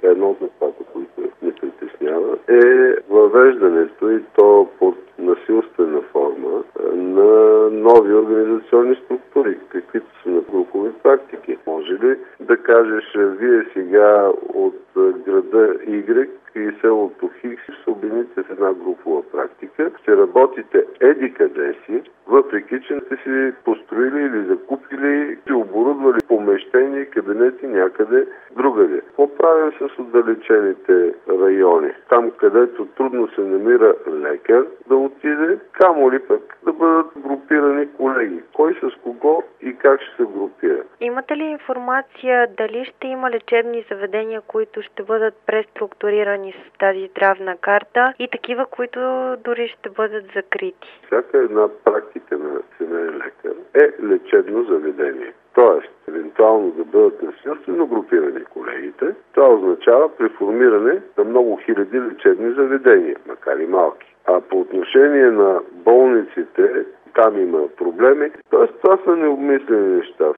Едно от нещата, които ни притеснява, е въвеждането и то под насилствена форма на нови организационни структури, каквито са на групови практики. Може ли да кажеш, вие сега от града Y и селото Хикс се обедините в една групова практика, ще работите еди къде си, въпреки че сте си построили или закупили, си оборудвали помещения и кабинети някъде другаде. Какво правим с отдалечените райони? Там, където трудно се намира лекар да отиде, камо ли пък да бъдат групирани колеги? Кой с кого и как ще се групира? Имате ли информация дали ще има лечебни заведения, които ще бъдат преструктурирани с тази здравна карта и такива, които дори ще бъдат закрити? Всяка една практика на семейен лекар е лечебно заведение. Тоест, евентуално да бъдат насилствено групирани колегите, това означава преформиране на много хиляди лечебни заведения, макар и малки. А по отношение на болниците, там има проблеми. Тоест, това са необмислени неща.